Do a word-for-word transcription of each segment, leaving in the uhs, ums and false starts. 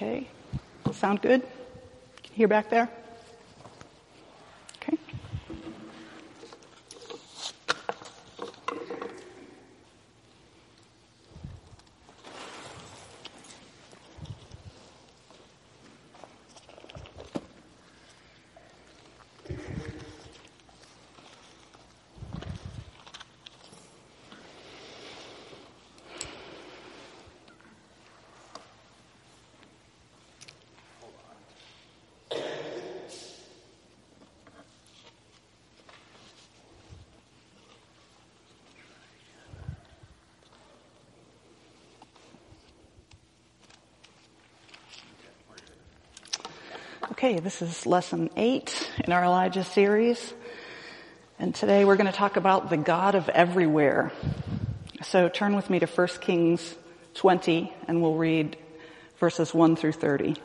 Okay. Sound good? Can you hear back there? Okay. Okay, this is lesson eight in our Elijah series, and today we're going to talk about the God of everywhere. So turn with me to First Kings twenty, and we'll read verses one through thirty.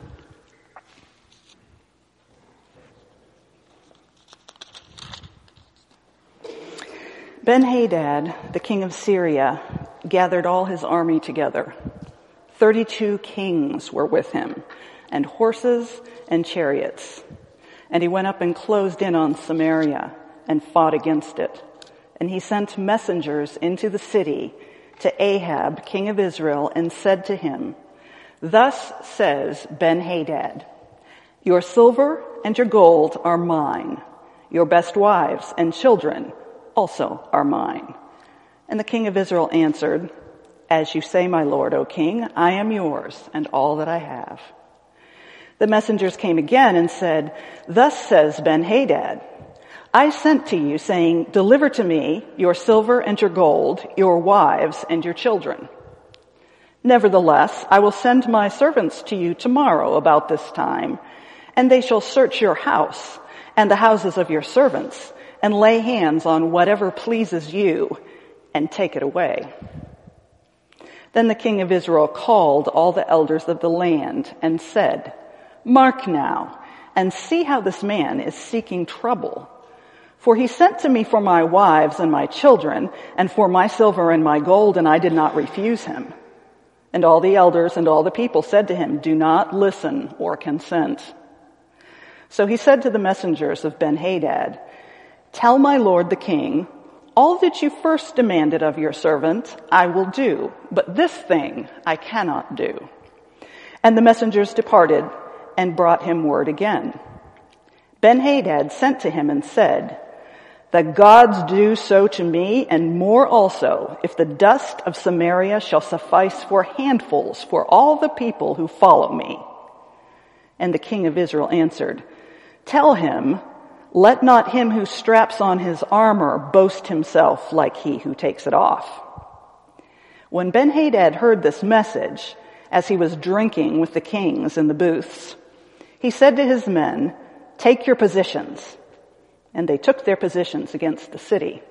Ben-Hadad, the king of Syria, gathered all his army together. Thirty-two kings were with him, and horses and chariots. And he went up and closed in on Samaria and fought against it. And he sent messengers into the city to Ahab, king of Israel, and said to him, "Thus says Ben-Hadad, your silver and your gold are mine. Your best wives and children also are mine." And the king of Israel answered, "As you say, my lord, O king, I am yours and all that I have." The messengers came again and said, "Thus says Ben-Hadad, I sent to you saying, 'Deliver to me your silver and your gold, your wives and your children.' Nevertheless, I will send my servants to you tomorrow about this time, and they shall search your house and the houses of your servants and lay hands on whatever pleases you and take it away." Then the king of Israel called all the elders of the land and said, "Mark now, and see how this man is seeking trouble. For he sent to me for my wives and my children, and for my silver and my gold, and I did not refuse him." And all the elders and all the people said to him, "Do not listen or consent." So he said to the messengers of Ben-Hadad, "Tell my lord the king, all that you first demanded of your servant I will do, but this thing I cannot do." And the messengers departed and brought him word again. Ben-Hadad sent to him and said, "The gods do so to me, and more also, if the dust of Samaria shall suffice for handfuls for all the people who follow me." And the king of Israel answered, "Tell him, let not him who straps on his armor boast himself like he who takes it off." When Ben-Hadad heard this message, as he was drinking with the kings in the booths, he said to his men, "Take your positions." And they took their positions against the city.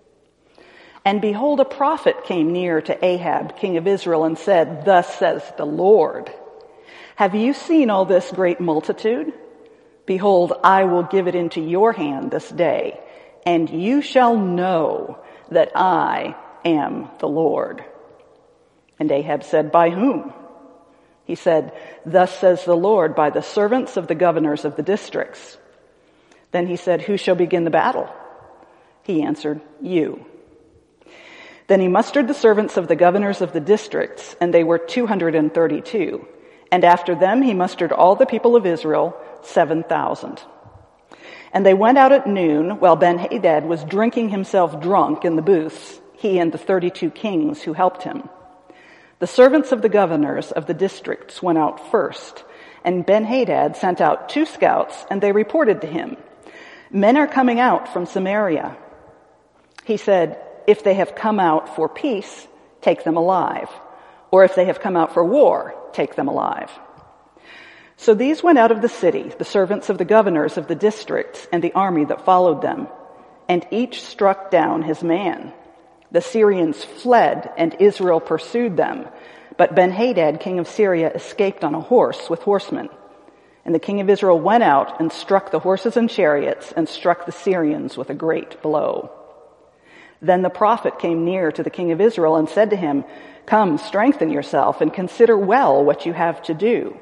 And behold, a prophet came near to Ahab, king of Israel, and said, "Thus says the Lord, have you seen all this great multitude? Behold, I will give it into your hand this day, and you shall know that I am the Lord." And Ahab said, "By whom?" He said, "Thus says the Lord, by the servants of the governors of the districts." Then he said, "Who shall begin the battle?" He answered, "You." Then he mustered the servants of the governors of the districts, and they were two hundred thirty-two. And after them he mustered all the people of Israel, seven thousand. And they went out at noon, while Ben-Hadad was drinking himself drunk in the booths, he and the thirty-two kings who helped him. The servants of the governors of the districts went out first, and Ben-Hadad sent out two scouts, and they reported to him, "Men are coming out from Samaria." He said, "If they have come out for peace, take them alive. Or if they have come out for war, take them alive." So these went out of the city, the servants of the governors of the districts and the army that followed them, and each struck down his man. The Syrians fled, and Israel pursued them. But Ben-Hadad, king of Syria, escaped on a horse with horsemen. And the king of Israel went out and struck the horses and chariots and struck the Syrians with a great blow. Then the prophet came near to the king of Israel and said to him, "Come, strengthen yourself and consider well what you have to do.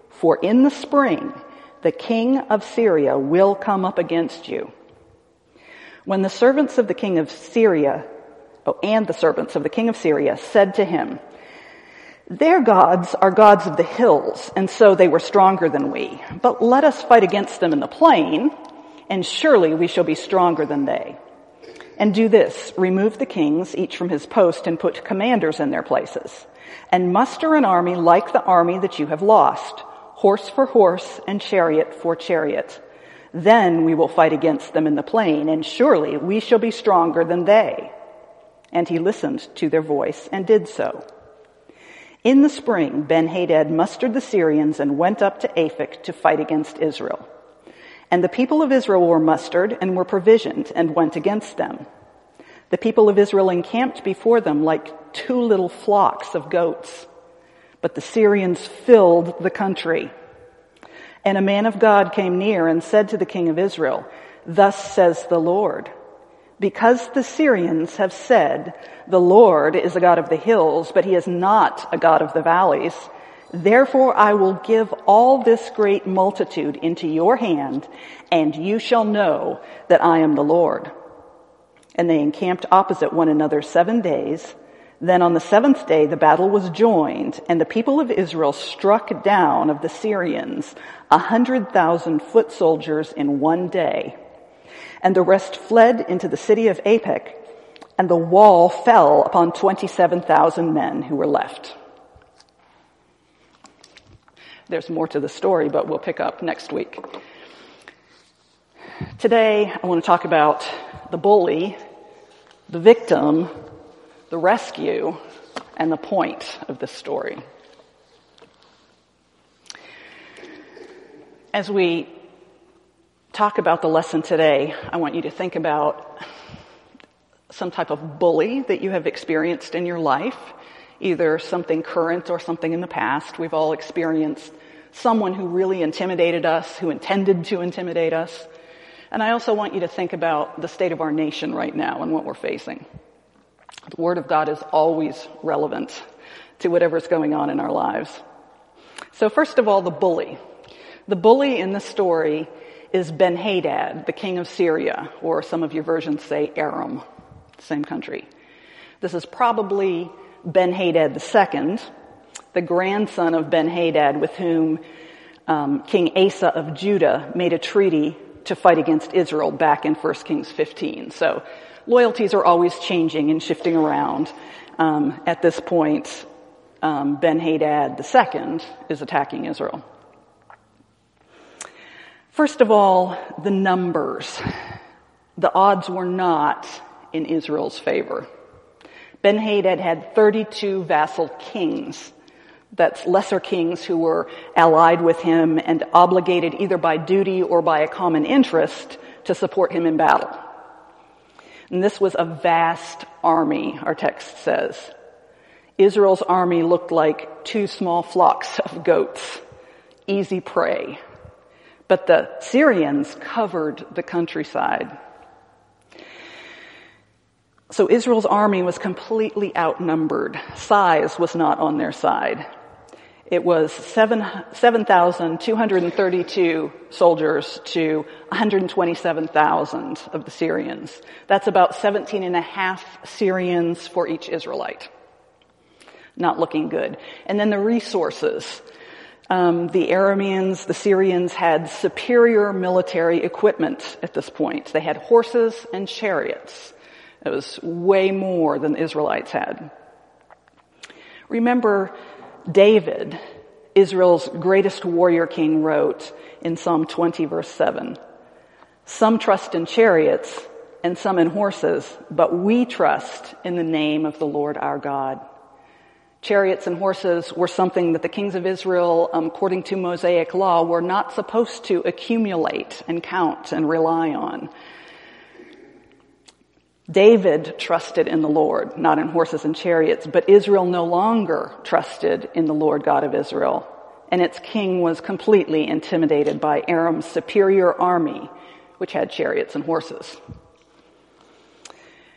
For in the spring, the king of Syria will come up against you. When the servants of the king of Syria, oh, and the servants of the king of Syria said to him, their gods are gods of the hills, and so they were stronger than we. But let us fight against them in the plain, and surely we shall be stronger than they. And do this, remove the kings, each from his post, and put commanders in their places. And muster an army like the army that you have lost, horse for horse and chariot for chariot. Then we will fight against them in the plain, and surely we shall be stronger than they. And he listened to their voice and did so. In the spring, Ben-Hadad mustered the Syrians and went up to Aphek to fight against Israel. And the people of Israel were mustered and were provisioned and went against them. The people of Israel encamped before them like two little flocks of goats. But the Syrians filled the country. And a man of God came near and said to the king of Israel, thus says the Lord, because the Syrians have said, the Lord is a God of the hills, but he is not a God of the valleys. Therefore I will give all this great multitude into your hand, and you shall know that I am the Lord. And they encamped opposite one another seven days. Then on the seventh day the battle was joined, and the people of Israel struck down of the Syrians a hundred thousand foot soldiers in one day. And the rest fled into the city of Aphek, and the wall fell upon twenty-seven thousand men who were left. There's more to the story, but we'll pick up next week. Today, I want to talk about the bully, the victim, the rescue, and the point of this story. As we talk about the lesson today, I want you to think about some type of bully that you have experienced in your life, either something current or something in the past. We've all experienced someone who really intimidated us, who intended to intimidate us. And I also want you to think about the state of our nation right now and what we're facing. The Word of God is always relevant to whatever's going on in our lives. So first of all, the bully. The bully in the story is Ben-Hadad, the king of Syria, or some of your versions say Aram, same country. This is probably Ben-Hadad the second, the grandson of Ben-Hadad with whom um, King Asa of Judah made a treaty to fight against Israel back in First Kings fifteen. So loyalties are always changing and shifting around. Um, at this point, um, Ben-Hadad the second is attacking Israel. First of all, the numbers. The odds were not in Israel's favor. Ben-Hadad had thirty-two vassal kings. That's lesser kings who were allied with him and obligated either by duty or by a common interest to support him in battle. And this was a vast army, our text says. Israel's army looked like two small flocks of goats, easy prey. But the Syrians covered the countryside. So Israel's army was completely outnumbered. Size was not on their side. It was seven thousand two hundred thirty-two soldiers to one hundred twenty-seven thousand of the Syrians. That's about seventeen and a half Syrians for each Israelite. Not looking good. And then the resources. Um, the Arameans, the Syrians had superior military equipment at this point. They had horses and chariots. It was way more than the Israelites had. Remember, David, Israel's greatest warrior king, wrote in Psalm twenty, verse seven, some trust in chariots and some in horses, but we trust in the name of the Lord our God. Chariots and horses were something that the kings of Israel, um, according to Mosaic law, were not supposed to accumulate and count and rely on. David trusted in the Lord, not in horses and chariots, but Israel no longer trusted in the Lord God of Israel, and its king was completely intimidated by Aram's superior army, which had chariots and horses.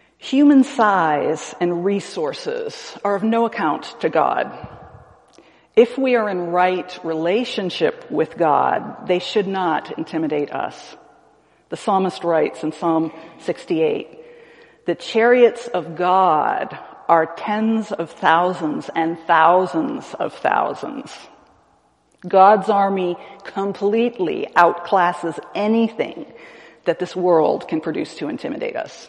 Human size and resources are of no account to God. If we are in right relationship with God, they should not intimidate us. The psalmist writes in Psalm sixty-eight, "The chariots of God are tens of thousands and thousands of thousands." God's army completely outclasses anything that this world can produce to intimidate us.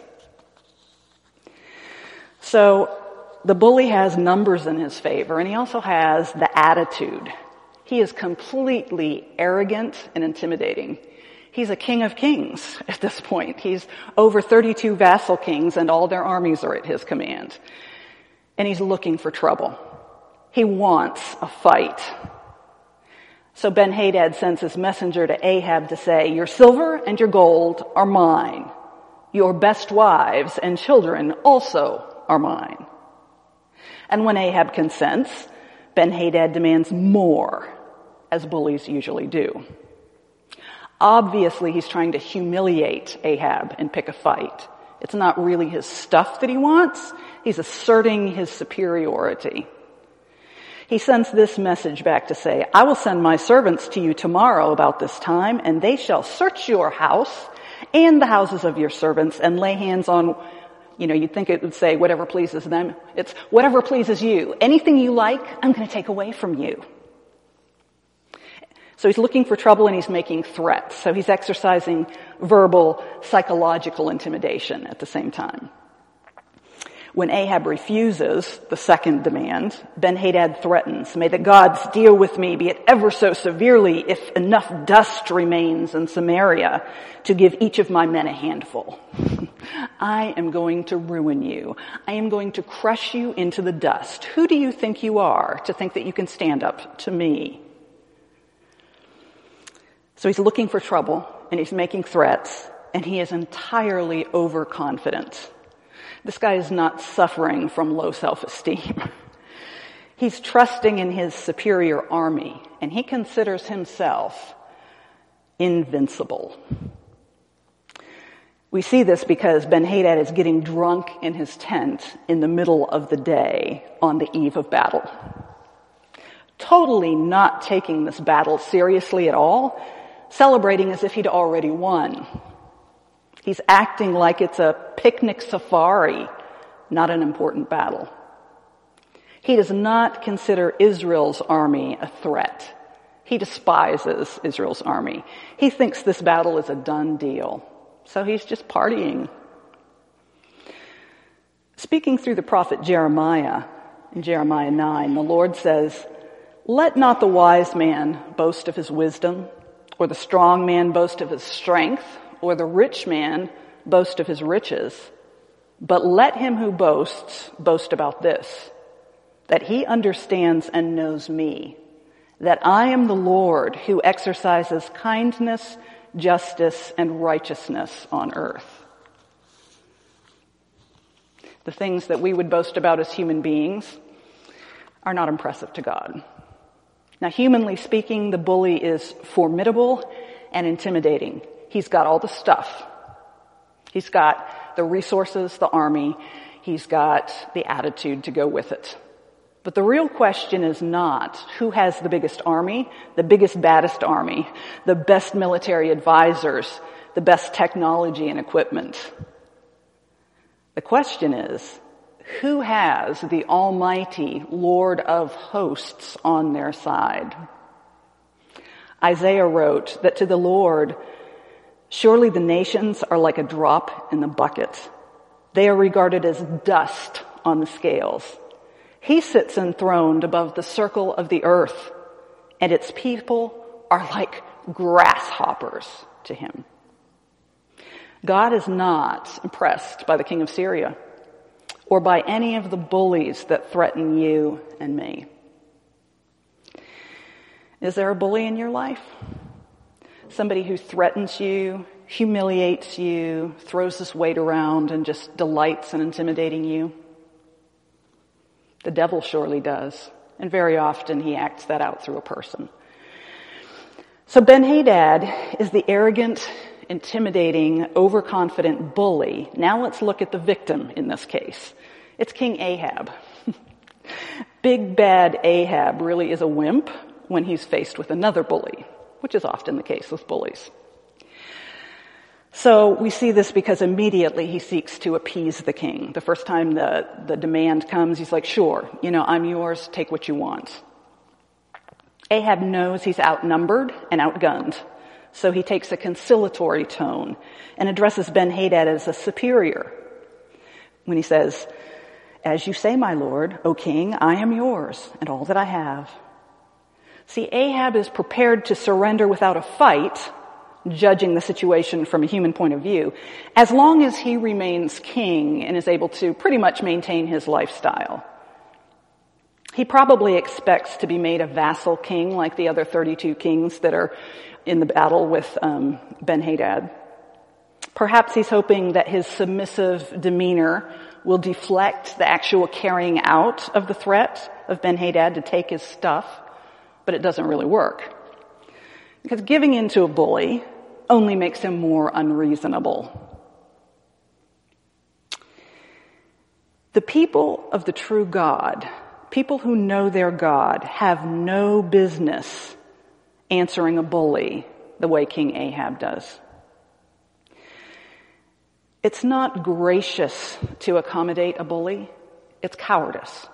So, the bully has numbers in his favor, and he also has the attitude. He is completely arrogant and intimidating. He's a king of kings at this point. He's over thirty-two vassal kings, and all their armies are at his command. And he's looking for trouble. He wants a fight. So Ben-Hadad sends his messenger to Ahab to say, "Your silver and your gold are mine. Your best wives and children also are mine." And when Ahab consents, Ben-Hadad demands more, as bullies usually do. Obviously, he's trying to humiliate Ahab and pick a fight. It's not really his stuff that he wants. He's asserting his superiority. He sends this message back to say, "I will send my servants to you tomorrow about this time, and they shall search your house and the houses of your servants and lay hands on," you know, you'd think it would say whatever pleases them. It's whatever pleases you. Anything you like, I'm going to take away from you. So he's looking for trouble and he's making threats. So he's exercising verbal, psychological intimidation at the same time. When Ahab refuses the second demand, Ben-Hadad threatens, "May the gods deal with me, be it ever so severely, if enough dust remains in Samaria to give each of my men a handful. I am going to ruin you. I am going to crush you into the dust. Who do you think you are to think that you can stand up to me?" So he's looking for trouble, and he's making threats, and he is entirely overconfident. This guy is not suffering from low self-esteem. He's trusting in his superior army, and he considers himself invincible. We see this because Ben-Hadad is getting drunk in his tent in the middle of the day on the eve of battle. Totally not taking this battle seriously at all, celebrating as if he'd already won. He's acting like it's a picnic safari, not an important battle. He does not consider Israel's army a threat. He despises Israel's army. He thinks this battle is a done deal. So he's just partying. Speaking through the prophet Jeremiah, in Jeremiah nine, the Lord says, "Let not the wise man boast of his wisdom, or the strong man boast of his strength, or the rich man boast of his riches. But let him who boasts boast about this, that he understands and knows me, that I am the Lord who exercises kindness, justice, and righteousness on earth." The things that we would boast about as human beings are not impressive to God. Now, humanly speaking, the bully is formidable and intimidating. He's got all the stuff. He's got the resources, the army. He's got the attitude to go with it. But the real question is not who has the biggest army, the biggest, baddest army, the best military advisors, the best technology and equipment. The question is, who has the almighty Lord of hosts on their side? Isaiah wrote that to the Lord, "Surely the nations are like a drop in the bucket. They are regarded as dust on the scales. He sits enthroned above the circle of the earth, and its people are like grasshoppers to him." God is not impressed by the king of Syria or by any of the bullies that threaten you and me. Is there a bully in your life? Somebody who threatens you, humiliates you, throws his weight around, and just delights in intimidating you? The devil surely does, and very often he acts that out through a person. So Ben-Hadad is the arrogant, intimidating, overconfident bully. Now let's look at the victim in this case. It's King Ahab. Big bad Ahab really is a wimp when he's faced with another bully, which is often the case with bullies. So we see this because immediately he seeks to appease the king. The first time the, the demand comes, he's like, sure, you know, I'm yours, take what you want. Ahab knows he's outnumbered and outgunned, so he takes a conciliatory tone and addresses Ben-Hadad as a superior when he says, as you say, my lord, O king, I am yours and all that I have. See, Ahab is prepared to surrender without a fight, judging the situation from a human point of view, as long as he remains king and is able to pretty much maintain his lifestyle. He probably expects to be made a vassal king like the other thirty-two kings that are in the battle with um, Ben-Hadad. Perhaps he's hoping that his submissive demeanor will deflect the actual carrying out of the threat of Ben-Hadad to take his stuff, but it doesn't really work. Because giving in to a bully only makes him more unreasonable. The people of the true God, people who know their God, have no business answering a bully the way King Ahab does. It's not gracious to accommodate a bully. It's cowardice.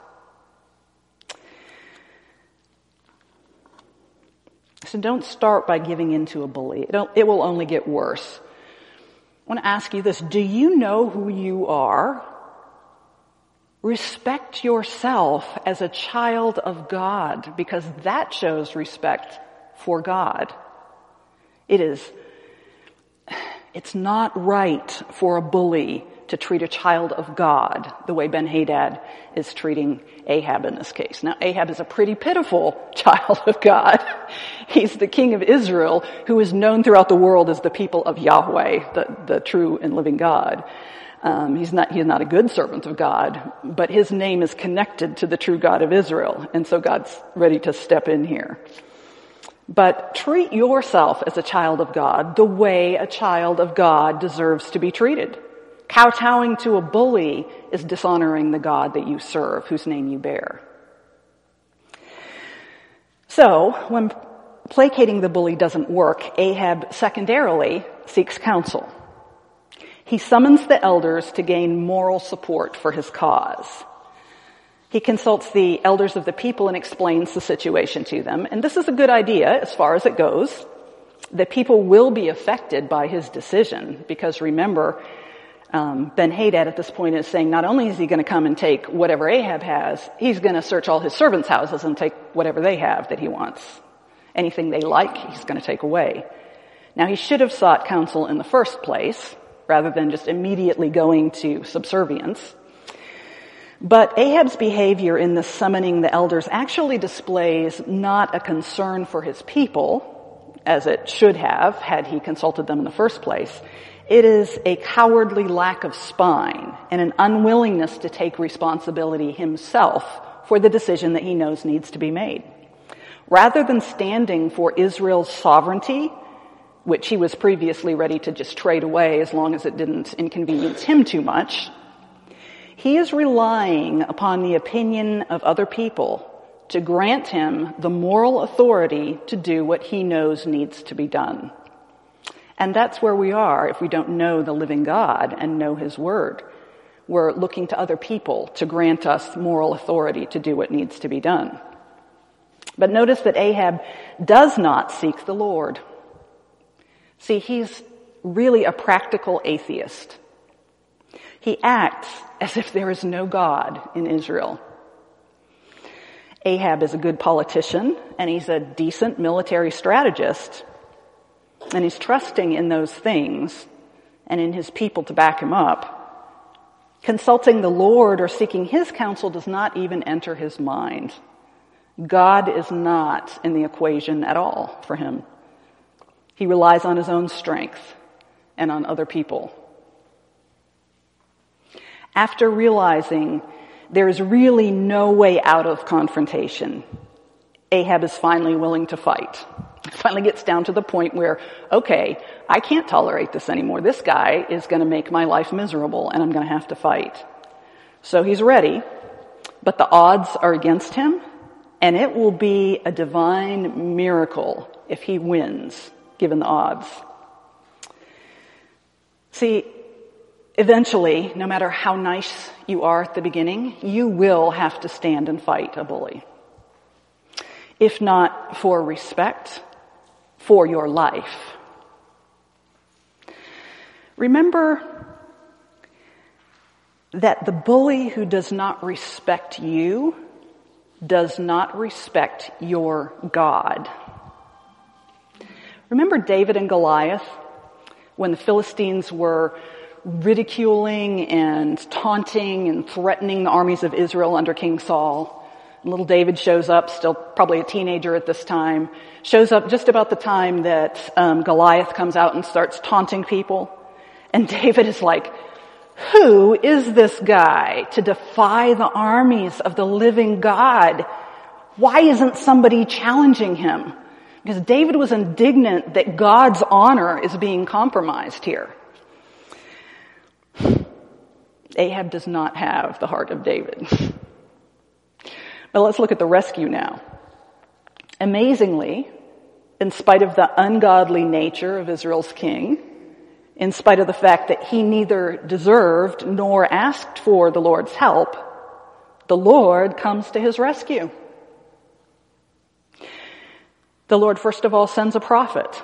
So don't start by giving in to a bully. It'll, it will only get worse. I want to ask you this. Do you know who you are? Respect yourself as a child of God, because that shows respect for God. It is, it's not right for a bully to treat a child of God the way Ben-Hadad is treating Ahab in this case. Now, Ahab is a pretty pitiful child of God. He's the king of Israel, who is known throughout the world as the people of Yahweh, the, the true and living God. Um, he's not, he's not a good servant of God, but his name is connected to the true God of Israel, and so God's ready to step in here. But treat yourself as a child of God the way a child of God deserves to be treated. Kowtowing to a bully is dishonoring the God that you serve, whose name you bear. So, when placating the bully doesn't work, Ahab secondarily seeks counsel. He summons the elders to gain moral support for his cause. He consults the elders of the people and explains the situation to them. And this is a good idea as far as it goes. The people will be affected by his decision because, remember, Um, Ben-Hadad at this point is saying not only is he going to come and take whatever Ahab has, he's going to search all his servants' houses and take whatever they have that he wants. Anything they like, he's going to take away. Now, he should have sought counsel in the first place, rather than just immediately going to subservience. But Ahab's behavior in the summoning the elders actually displays not a concern for his people, as it should have had he consulted them in the first place. It is a cowardly lack of spine and an unwillingness to take responsibility himself for the decision that he knows needs to be made. Rather than standing for Israel's sovereignty, which he was previously ready to just trade away as long as it didn't inconvenience him too much, he is relying upon the opinion of other people to grant him the moral authority to do what he knows needs to be done. And that's where we are if we don't know the living God and know his word. We're looking to other people to grant us moral authority to do what needs to be done. But notice that Ahab does not seek the Lord. See, he's really a practical atheist. He acts as if there is no God in Israel. Ahab is a good politician, and he's a decent military strategist, and he's trusting in those things and in his people to back him up. Consulting the Lord or seeking his counsel does not even enter his mind. God is not in the equation at all for him. He relies on his own strength and on other people. After realizing there is really no way out of confrontation, Ahab is finally willing to fight. It finally gets down to the point where, okay, I can't tolerate this anymore. This guy is going to make my life miserable, and I'm going to have to fight. So he's ready. but the odds are against him, and it will be a divine miracle if he wins, given the odds. See, eventually, no matter how nice you are at the beginning, you will have to stand and fight a bully. If not for respect, for your life. Remember that the bully who does not respect you does not respect your God. Remember David and Goliath, when the Philistines were ridiculing and taunting and threatening the armies of Israel under King Saul. Little David shows up, still probably a teenager at this time, shows up just about the time that um, Goliath comes out and starts taunting people. And David is like, who is this guy to defy the armies of the living God? Why isn't somebody challenging him? Because David was indignant that God's honor is being compromised here. Ahab does not have the heart of David. But let's look at the rescue now. Amazingly, in spite of the ungodly nature of Israel's king, in spite of the fact that he neither deserved nor asked for the Lord's help, the Lord comes to his rescue. The Lord, first of all, sends a prophet.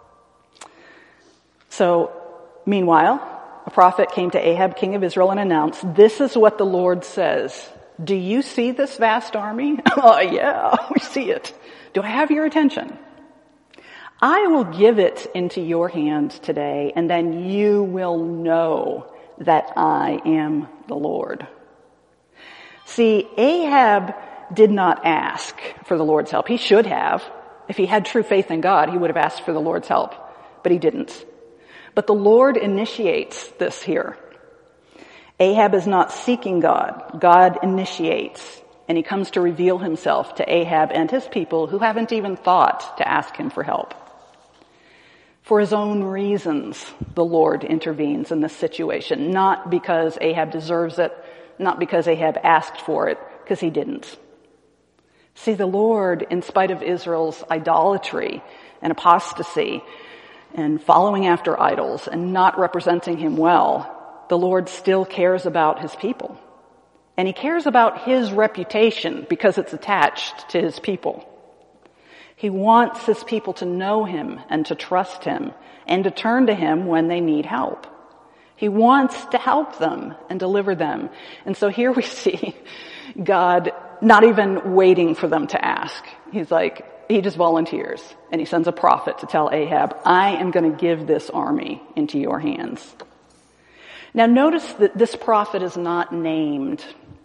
So, meanwhile, a prophet came to Ahab, king of Israel, and announced, this is what the Lord says. Do you see this vast army? Oh, yeah, we see it. Do I have your attention? I will give it into your hand today, and then you will know that I am the Lord. See, Ahab did not ask for the Lord's help. He should have. If he had true faith in God, he would have asked for the Lord's help, but he didn't. But the Lord initiates this here. Ahab is not seeking God. God initiates, and he comes to reveal himself to Ahab and his people who haven't even thought to ask him for help. For his own reasons, the Lord intervenes in this situation, not because Ahab deserves it, not because Ahab asked for it, because he didn't. See, the Lord, in spite of Israel's idolatry and apostasy and following after idols and not representing him well, the Lord still cares about his people. And he cares about his reputation because it's attached to his people. He wants his people to know him and to trust him and to turn to him when they need help. He wants to help them and deliver them. And so here we see God not even waiting for them to ask. He's like, he just volunteers and he sends a prophet to tell Ahab, I am going to give this army into your hands. Now notice that this prophet is not named.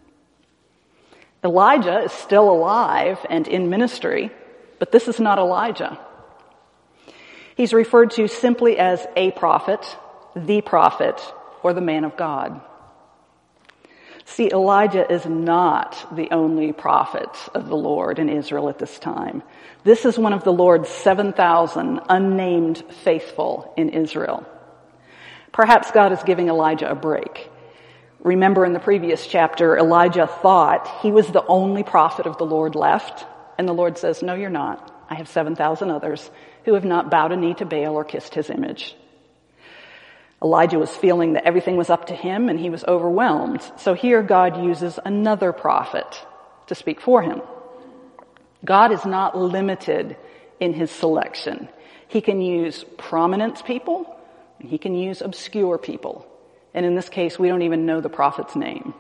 Elijah is still alive and in ministry, but this is not Elijah. He's referred to simply as a prophet, the prophet, or the man of God. See, Elijah is not the only prophet of the Lord in Israel at this time. This is one of the Lord's seven thousand unnamed faithful in Israel. Perhaps God is giving Elijah a break. Remember in the previous chapter, Elijah thought he was the only prophet of the Lord left. And the Lord says, no, you're not. I have seven thousand others who have not bowed a knee to Baal or kissed his image. Elijah was feeling that everything was up to him and he was overwhelmed. So here God uses another prophet to speak for him. God is not limited in his selection. He can use prominent people and he can use obscure people. And in this case, we don't even know the prophet's name.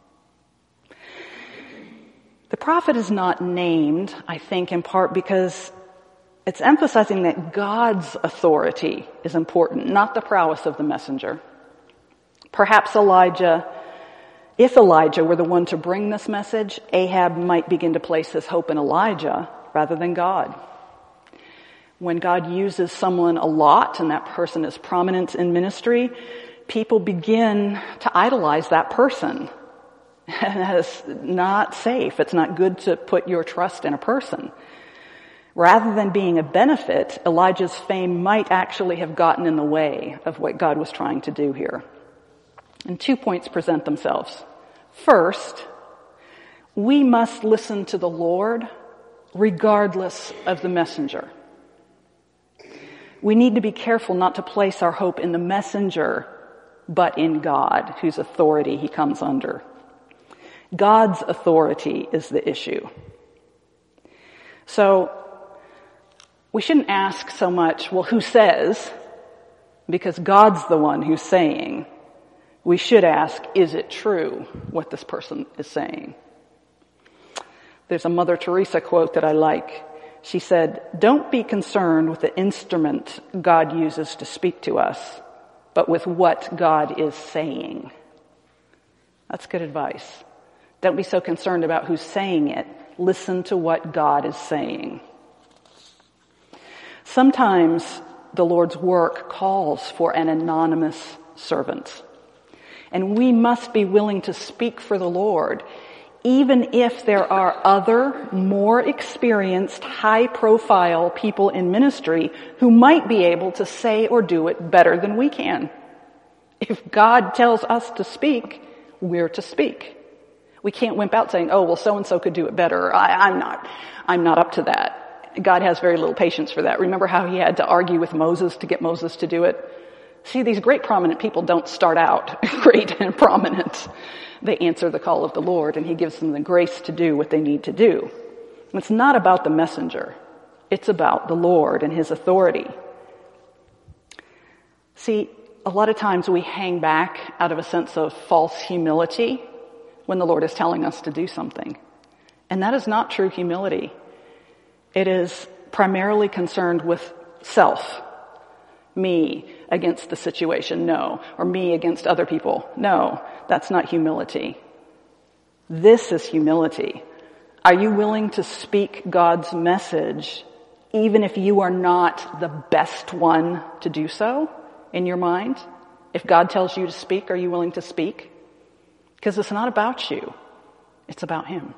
The prophet is not named, I think, in part because it's emphasizing that God's authority is important, not the prowess of the messenger. Perhaps Elijah, if Elijah were the one to bring this message, Ahab might begin to place his hope in Elijah rather than God. When God uses someone a lot and that person is prominent in ministry, people begin to idolize that person. And that is not safe. It's not good to put your trust in a person. Rather than being a benefit, Elijah's fame might actually have gotten in the way of what God was trying to do here. And two points present themselves. First, We must listen to the Lord regardless of the messenger. We need to be careful not to place our hope in the messenger, but in God, whose authority he comes under. God's authority is the issue. So, we shouldn't ask so much, well, who says? Because God's the one who's saying. We should ask, is it true what this person is saying? There's a Mother Teresa quote that I like. She said, "Don't be concerned with the instrument God uses to speak to us, but with what God is saying." That's good advice. Don't be so concerned about who's saying it. Listen to what God is saying. Sometimes the Lord's work calls for an anonymous servant. And we must be willing to speak for the Lord, even if there are other, more experienced, high-profile people in ministry who might be able to say or do it better than we can. If God tells us to speak, we're to speak. We can't wimp out saying, oh, well, so-and-so could do it better. I, I'm not, I'm not up to that. God has very little patience for that. Remember how he had to argue with Moses to get Moses to do it? See, these great prominent people don't start out great and prominent. They answer the call of the Lord, and he gives them the grace to do what they need to do. It's not about the messenger. It's about the Lord and his authority. See, a lot of times we hang back out of a sense of false humility when the Lord is telling us to do something. And that is not true humility. It is primarily concerned with self. Me against the situation, no. Or me against other people, no. That's not humility. This is humility. Are you willing to speak God's message even if you are not the best one to do so in your mind? If God tells you to speak, are you willing to speak? Because it's not about you. It's about him.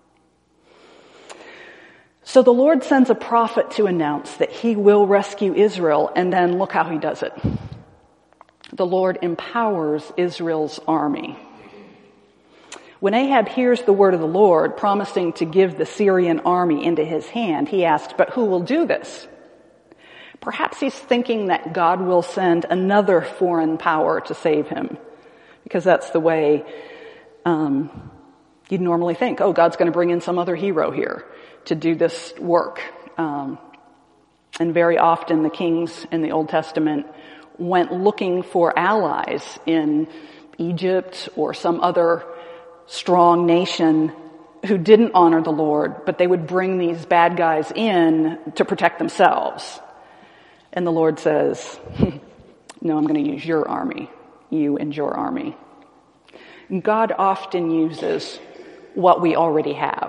So the Lord sends a prophet to announce that he will rescue Israel, and then look how he does it. The Lord empowers Israel's army. When Ahab hears the word of the Lord promising to give the Syrian army into his hand, he asks, but who will do this? Perhaps he's thinking that God will send another foreign power to save him, because that's the way um, you'd normally think. Oh, God's going to bring in some other hero here to do this work. Um, and very often the kings in the Old Testament went looking for allies in Egypt or some other strong nation who didn't honor the Lord, but they would bring these bad guys in to protect themselves. And the Lord says, no, I'm going to use your army, you and your army. And God often uses what we already have.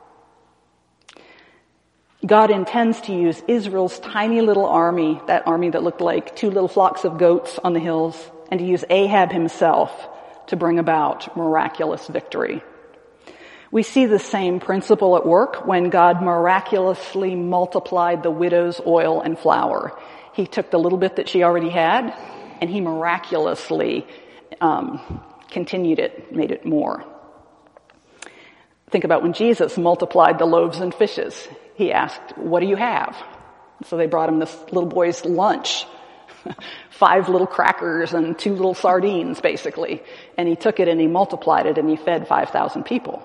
God intends to use Israel's tiny little army, that army that looked like two little flocks of goats on the hills, and to use Ahab himself to bring about miraculous victory. We see the same principle at work when God miraculously multiplied the widow's oil and flour. He took the little bit that she already had, and he miraculously um, continued it, made it more. Think about when Jesus multiplied the loaves and fishes. He asked, what do you have? So they brought him this little boy's lunch. Five little crackers and two little sardines, basically. And he took it and he multiplied it and he fed five thousand people.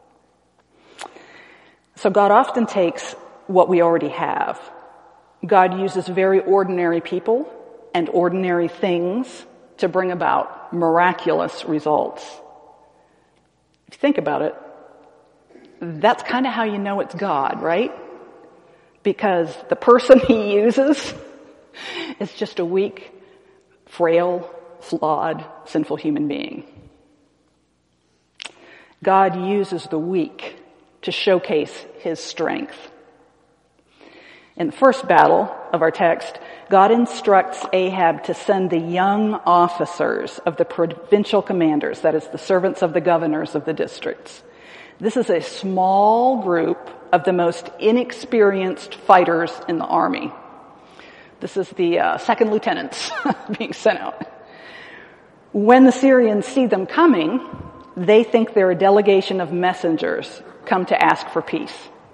So God often takes what we already have. God uses very ordinary people and ordinary things to bring about miraculous results. If you think about it, that's kind of how you know it's God, right? Because the person he uses is just a weak, frail, flawed, sinful human being. God uses the weak to showcase his strength. In the first battle of our text, God instructs Ahab to send the young officers of the provincial commanders, that is, the servants of the governors of the districts. This is a small group of the most inexperienced fighters in the army. This is the uh, second lieutenants being sent out. When the Syrians see them coming, They think they're a delegation of messengers come to ask for peace.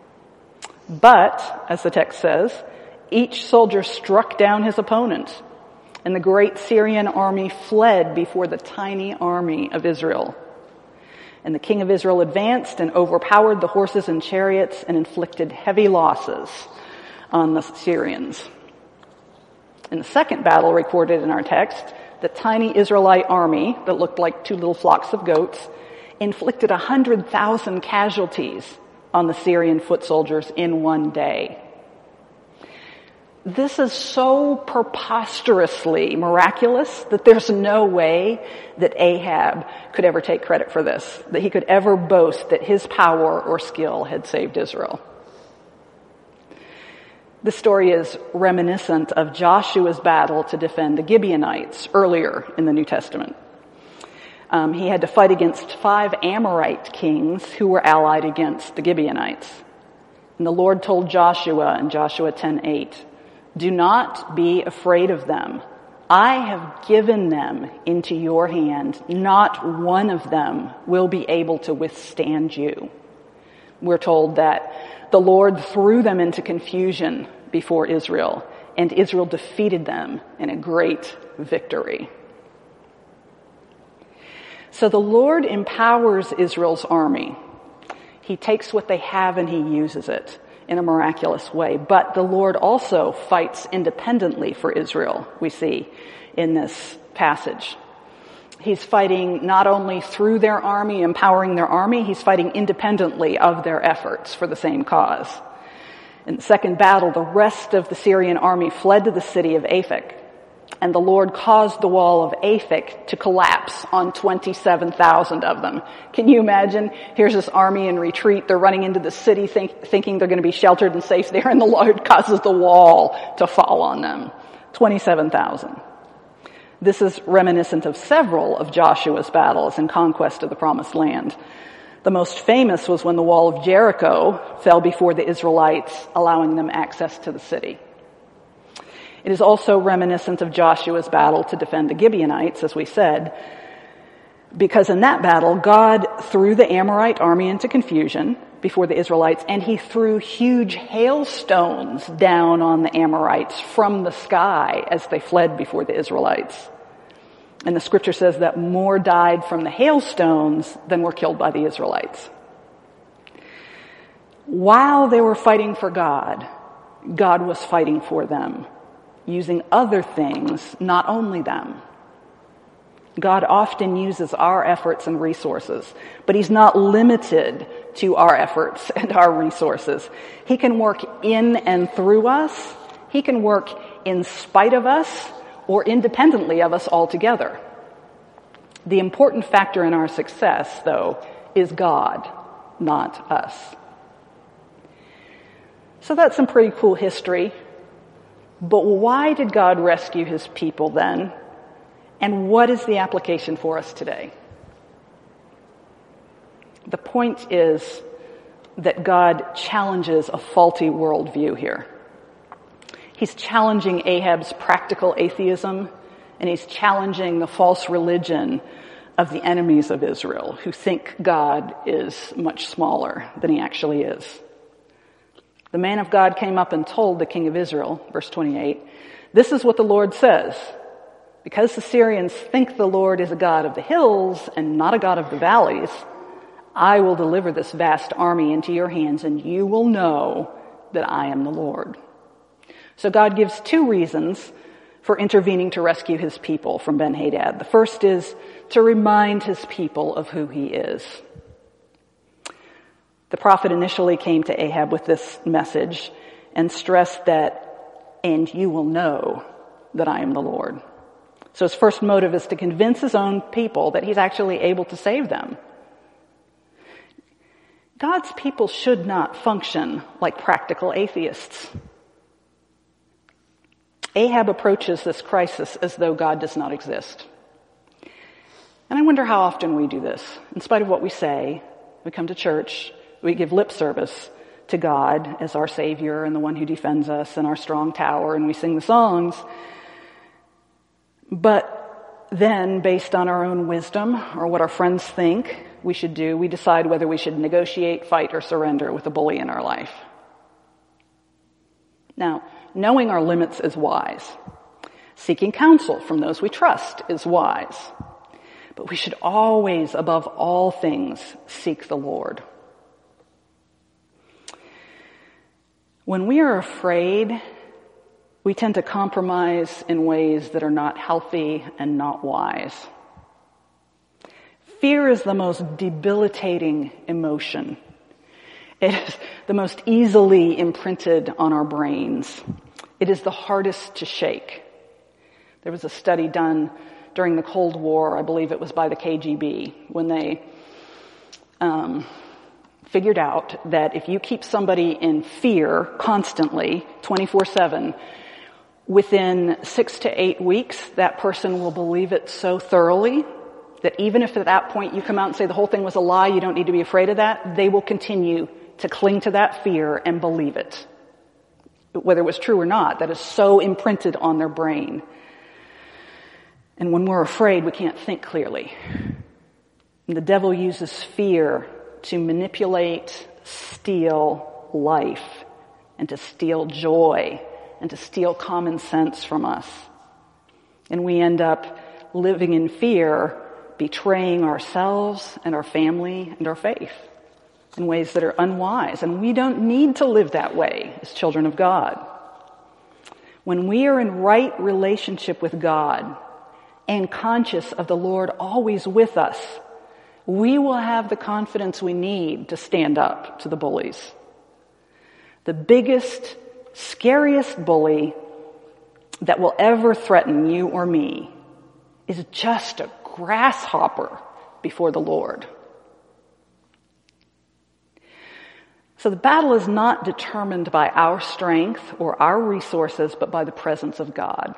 But, as the text says, each soldier struck down his opponent, and the great Syrian army fled before the tiny army of Israel. And the king of Israel advanced and overpowered the horses and chariots and inflicted heavy losses on the Syrians. In the second battle recorded in our text, the tiny Israelite army that looked like two little flocks of goats inflicted a hundred thousand casualties on the Syrian foot soldiers in one day. This is so preposterously miraculous that there's no way that Ahab could ever take credit for this, that he could ever boast that his power or skill had saved Israel. This story is reminiscent of Joshua's battle to defend the Gibeonites earlier in the New Testament. Um, he had to fight against five Amorite kings who were allied against the Gibeonites. And the Lord told Joshua in Joshua ten eight, "Do not be afraid of them. I have given them into your hand. Not one of them will be able to withstand you." We're told that the Lord threw them into confusion before Israel, and Israel defeated them in a great victory. So the Lord empowers Israel's army. He takes what they have and he uses it in a miraculous way. But the Lord also fights independently for Israel, we see in this passage. He's fighting not only through their army, empowering their army, he's fighting independently of their efforts for the same cause. In the second battle, the rest of the Syrian army fled to the city of Aphek, and the Lord caused the wall of Aphek to collapse on twenty-seven thousand of them. Can you imagine? Here's this army in retreat. They're running into the city think, thinking they're going to be sheltered and safe there, and the Lord causes the wall to fall on them. twenty-seven thousand. This is reminiscent of several of Joshua's battles and conquest of the Promised Land. The most famous was when the wall of Jericho fell before the Israelites, allowing them access to the city. It is also reminiscent of Joshua's battle to defend the Gibeonites, as we said, because in that battle, God threw the Amorite army into confusion before the Israelites, and he threw huge hailstones down on the Amorites from the sky as they fled before the Israelites. And the scripture says that more died from the hailstones than were killed by the Israelites. While they were fighting for God, God was fighting for them, using other things, not only them. God often uses our efforts and resources, but he's not limited to our efforts and our resources. He can work in and through us. He can work in spite of us or independently of us altogether. The important factor in our success, though, is God, not us. So that's some pretty cool history. But why did God rescue his people then? And what is the application for us today? The point is that God challenges a faulty worldview here. He's challenging Ahab's practical atheism, and he's challenging the false religion of the enemies of Israel, who think God is much smaller than he actually is. The man of God came up and told the king of Israel, verse twenty-eight, "This is what the Lord says. Because the Syrians think the Lord is a God of the hills and not a God of the valleys, I will deliver this vast army into your hands, and you will know that I am the Lord." So God gives two reasons for intervening to rescue his people from Ben-Hadad. The first is to remind his people of who he is. The prophet initially came to Ahab with this message and stressed that, "And you will know that I am the Lord." So his first motive is to convince his own people that he's actually able to save them. God's people should not function like practical atheists. Ahab approaches this crisis as though God does not exist. And I wonder how often we do this. In spite of what we say, we come to church, we give lip service to God as our Savior and the one who defends us and our strong tower, and we sing the songs. But then, based on our own wisdom or what our friends think, we should do, we decide whether we should negotiate, fight, or surrender with a bully in our life. Now, knowing our limits is wise. Seeking counsel from those we trust is wise. But we should always, above all things, seek the Lord. When we are afraid, we tend to compromise in ways that are not healthy and not wise. Fear is the most debilitating emotion. It is the most easily imprinted on our brains. It is the hardest to shake. There was a study done during the Cold War, I believe it was by the K G B, when they um, figured out that if you keep somebody in fear constantly, twenty-four seven, within six to eight weeks, that person will believe it so thoroughly that even if at that point you come out and say the whole thing was a lie, you don't need to be afraid of that, they will continue to cling to that fear and believe it. Whether it was true or not, that is so imprinted on their brain. And when we're afraid, we can't think clearly. And the devil uses fear to manipulate, steal life, and to steal joy, and to steal common sense from us. And we end up living in fear, betraying ourselves and our family and our faith in ways that are unwise. And we don't need to live that way as children of God. When we are in right relationship with God and conscious of the Lord always with us, we will have the confidence we need to stand up to the bullies. The biggest, scariest bully that will ever threaten you or me is just a grasshopper before the Lord. So the battle is not determined by our strength or our resources, but by the presence of God.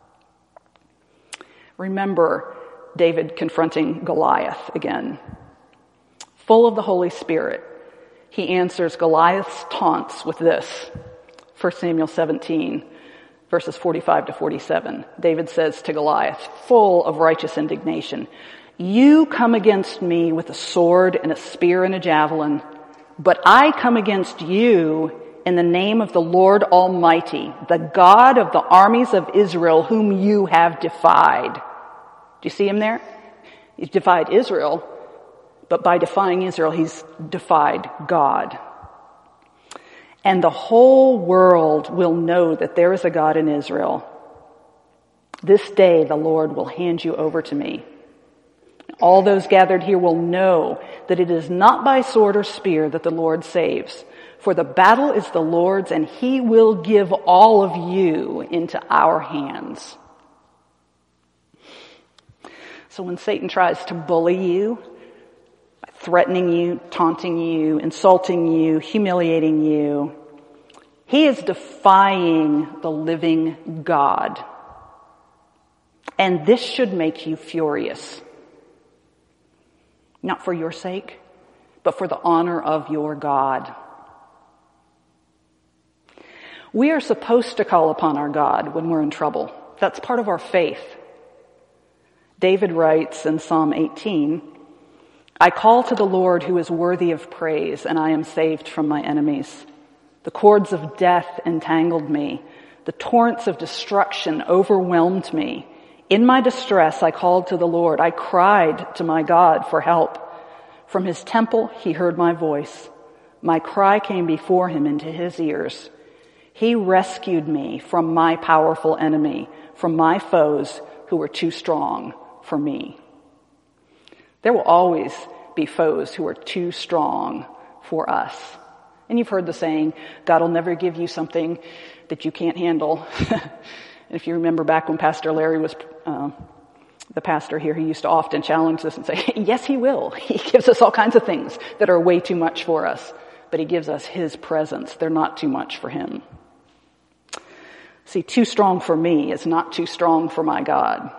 Remember David confronting Goliath again. Full of the Holy Spirit, he answers Goliath's taunts with this. First Samuel seventeen, verses forty-five to forty-seven. David says to Goliath, full of righteous indignation, "You come against me with a sword and a spear and a javelin, but I come against you in the name of the Lord Almighty, the God of the armies of Israel, whom you have defied." Do you see him there? He's defied Israel, but by defying Israel, he's defied God. "And the whole world will know that there is a God in Israel. This day the Lord will hand you over to me. All those gathered here will know that it is not by sword or spear that the Lord saves, for the battle is the Lord's, and he will give all of you into our hands." So when Satan tries to bully you, threatening you, taunting you, insulting you, humiliating you, he is defying the living God. And this should make you furious. Not for your sake, but for the honor of your God. We are supposed to call upon our God when we're in trouble. That's part of our faith. David writes in Psalm eighteen, "I call to the Lord who is worthy of praise, and I am saved from my enemies. The cords of death entangled me. The torrents of destruction overwhelmed me. In my distress, I called to the Lord. I cried to my God for help. From his temple, he heard my voice. My cry came before him into his ears. He rescued me from my powerful enemy, from my foes who were too strong for me." There will always be foes who are too strong for us. And you've heard the saying, God will never give you something that you can't handle. If you remember back when Pastor Larry was uh, the pastor here, he used to often challenge this and say, yes, he will. He gives us all kinds of things that are way too much for us, but he gives us his presence. They're not too much for him. See, too strong for me is not too strong for my God.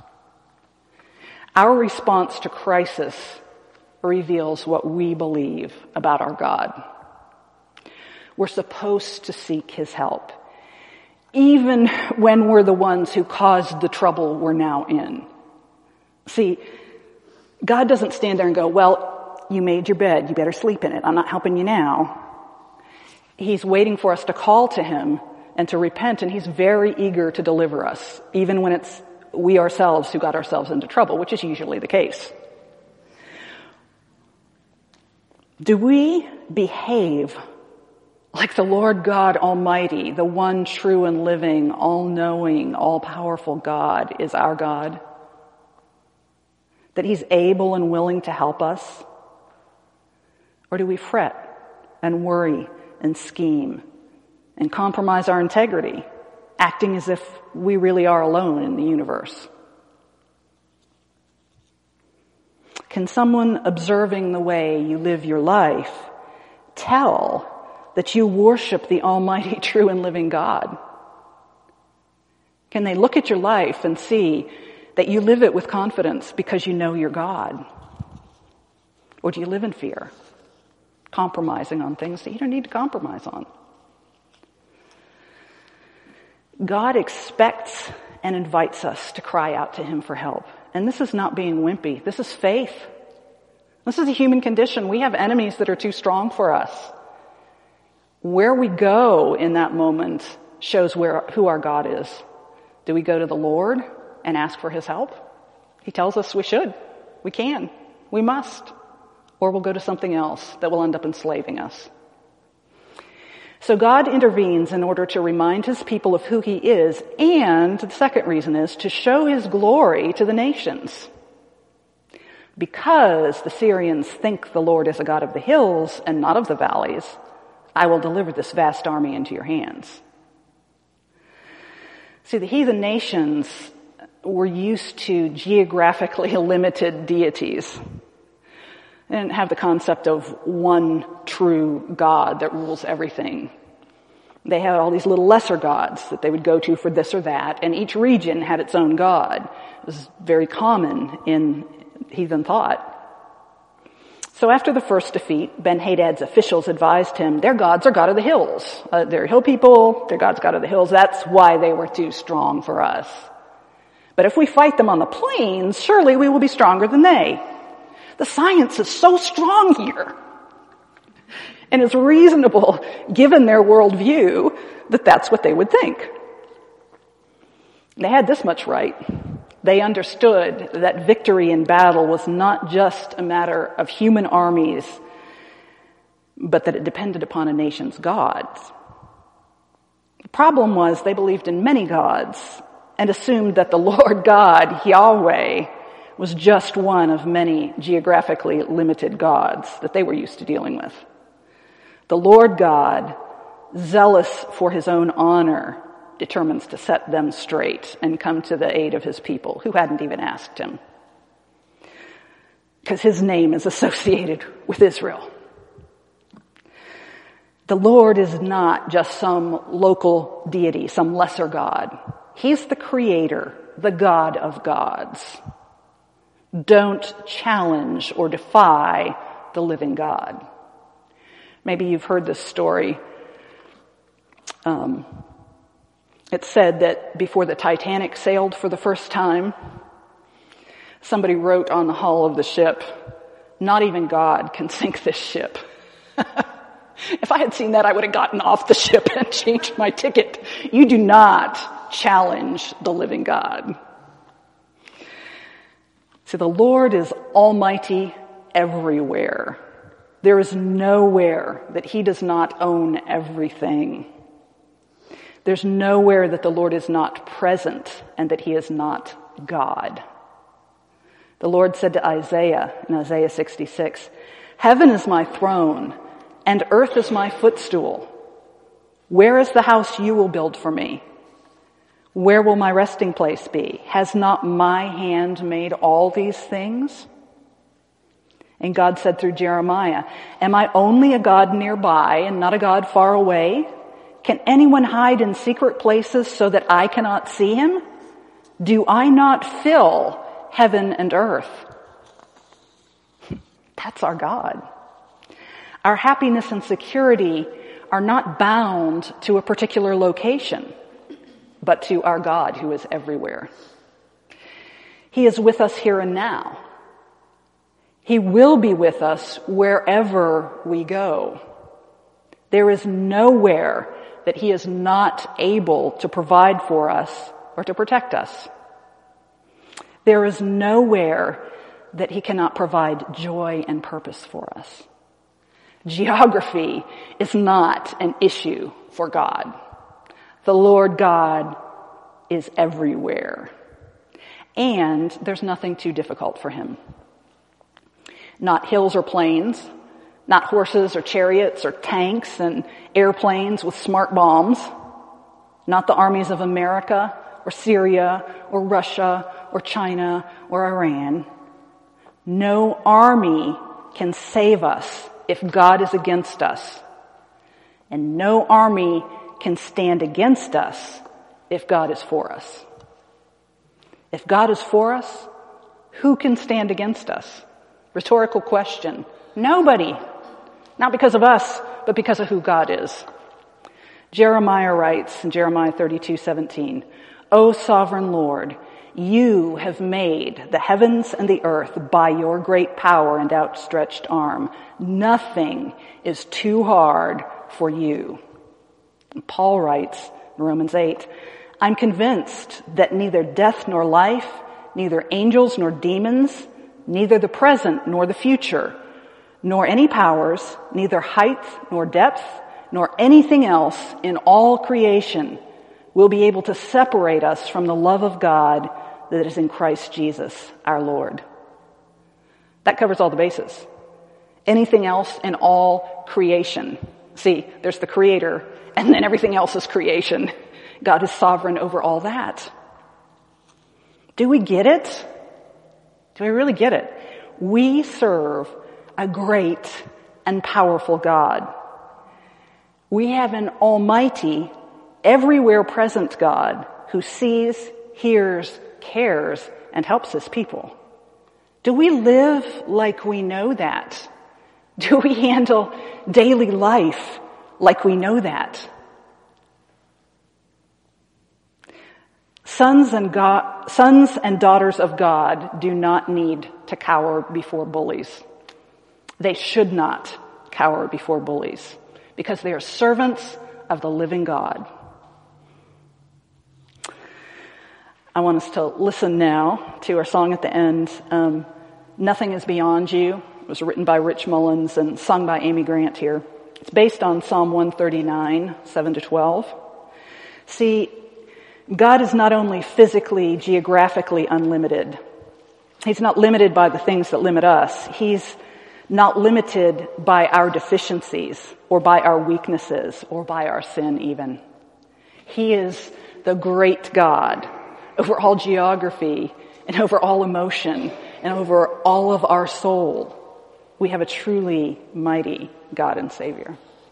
Our response to crisis reveals what we believe about our God. We're supposed to seek his help, even when we're the ones who caused the trouble we're now in. See, God doesn't stand there and go, well, you made your bed, you better sleep in it. I'm not helping you now. He's waiting for us to call to him and to repent, and he's very eager to deliver us, even when it's we ourselves who got ourselves into trouble, which is usually the case. Do we behave like the Lord God Almighty, the one true and living, all-knowing, all-powerful God is our God? That he's able and willing to help us? Or do we fret and worry and scheme and compromise our integrity, acting as if we really are alone in the universe? Can someone observing the way you live your life tell that you worship the almighty, true, and living God? Can they look at your life and see that you live it with confidence because you know your God? Or do you live in fear, compromising on things that you don't need to compromise on? God expects and invites us to cry out to him for help. And this is not being wimpy. This is faith. This is a human condition. We have enemies that are too strong for us. Where we go in that moment shows where who our God is. Do we go to the Lord and ask for his help? He tells us we should. We can. We must. Or we'll go to something else that will end up enslaving us. So God intervenes in order to remind his people of who he is, and the second reason is to show his glory to the nations. Because the Syrians think the Lord is a God of the hills and not of the valleys, I will deliver this vast army into your hands. See, the heathen nations were used to geographically limited deities. They didn't have the concept of one true God that rules everything. They had all these little lesser gods that they would go to for this or that, and each region had its own god. It was very common in heathen thought. So after the first defeat, Ben-Hadad's officials advised him, their gods are God of the hills. Uh, they're hill people, their god's God of the hills. That's why they were too strong for us. But if we fight them on the plains, surely we will be stronger than they. The science is so strong here. And it's reasonable, given their worldview, that that's what they would think. They had this much right. They understood that victory in battle was not just a matter of human armies, but that it depended upon a nation's gods. The problem was they believed in many gods and assumed that the Lord God, Yahweh, was just one of many geographically limited gods that they were used to dealing with. The Lord God, zealous for his own honor, determines to set them straight and come to the aid of his people who hadn't even asked him. Because his name is associated with Israel. The Lord is not just some local deity, some lesser god. He's the creator, the God of gods. Don't challenge or defy the living God. Maybe you've heard this story. Um, it's said that before the Titanic sailed for the first time, somebody wrote on the hull of the ship, "Not even God can sink this ship." If I had seen that, I would have gotten off the ship and changed my ticket. You do not challenge the living God. See, the Lord is almighty everywhere. There is nowhere that he does not own everything. There's nowhere that the Lord is not present and that he is not God. The Lord said to Isaiah in Isaiah sixty-six, "Heaven is my throne and earth is my footstool. Where is the house you will build for me? Where will my resting place be? Has not my hand made all these things?" And God said through Jeremiah, "Am I only a God nearby and not a God far away? Can anyone hide in secret places so that I cannot see him? Do I not fill heaven and earth?" That's our God. Our happiness and security are not bound to a particular location, but to our God who is everywhere. He is with us here and now. He will be with us wherever we go. There is nowhere that he is not able to provide for us or to protect us. There is nowhere that he cannot provide joy and purpose for us. Geography is not an issue for God. The Lord God is everywhere. And there's nothing too difficult for him. Not hills or plains, not horses or chariots or tanks and airplanes with smart bombs, not the armies of America or Syria or Russia or China or Iran. No army can save us if God is against us. And no army can stand against us if God is for us. If God is for us, who can stand against us? Rhetorical question. Nobody. Not because of us, but because of who God is. Jeremiah writes in Jeremiah thirty-two seventeen, O sovereign Lord, you have made the heavens and the earth by your great power and outstretched arm. Nothing is too hard for you. And Paul writes in Romans eight, I'm convinced that neither death nor life, neither angels nor demons, neither the present nor the future, nor any powers, neither height nor depth, nor anything else in all creation will be able to separate us from the love of God that is in Christ Jesus, our Lord. That covers all the bases. Anything else in all creation. See, there's the Creator, and then everything else is creation. God is sovereign over all that. Do we get it? Do we really get it? We serve a great and powerful God. We have an almighty, everywhere present God who sees, hears, cares, and helps his people. Do we live like we know that? Do we handle daily life like we know that? Sons and God, sons and daughters of God do not need to cower before bullies. They should not cower before bullies because they are servants of the living God. I want us to listen now to our song at the end, um, Nothing is Beyond You. It was written by Rich Mullins and sung by Amy Grant here. It's based on Psalm one thirty-nine, seven to twelve. See, God is not only physically, geographically unlimited. He's not limited by the things that limit us. He's not limited by our deficiencies or by our weaknesses or by our sin even. He is the great God over all geography and over all emotion and over all of our soul. We have a truly mighty God and Savior.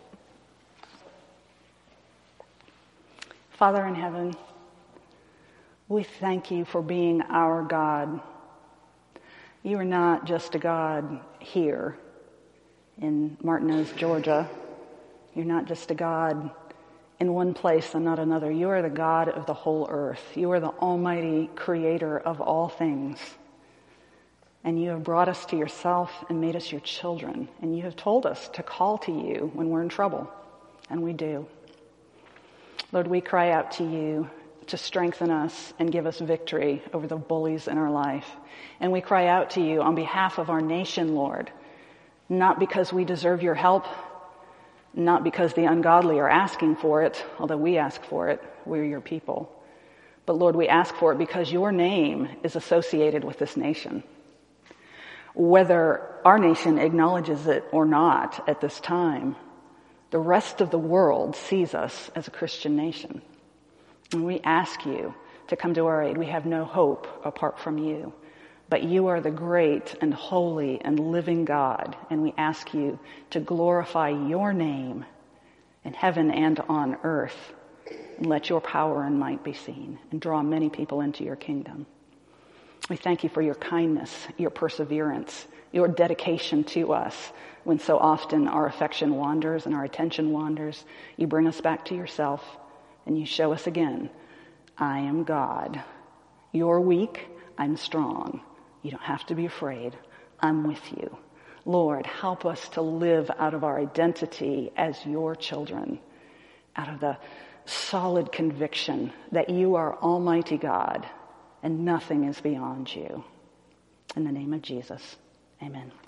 Father in heaven, we thank you for being our God. You are not just a God here in Martinez, Georgia. You're not just a God in one place and not another. You are the God of the whole earth. You are the almighty creator of all things. And you have brought us to yourself and made us your children. And you have told us to call to you when we're in trouble. And we do. Lord, we cry out to you to strengthen us and give us victory over the bullies in our life. And we cry out to you on behalf of our nation, Lord, not because we deserve your help, not because the ungodly are asking for it, although we ask for it, we're your people. But Lord, we ask for it because your name is associated with this nation. Whether our nation acknowledges it or not at this time, the rest of the world sees us as a Christian nation. And we ask you to come to our aid. We have no hope apart from you. But you are the great and holy and living God. And we ask you to glorify your name in heaven and on earth. And let your power and might be seen and draw many people into your kingdom. We thank you for your kindness, your perseverance, your dedication to us. When so often our affection wanders and our attention wanders, you bring us back to yourself. And you show us again, I am God. You're weak, I'm strong. You don't have to be afraid. I'm with you. Lord, help us to live out of our identity as your children, out of the solid conviction that you are Almighty God and nothing is beyond you. In the name of Jesus, amen.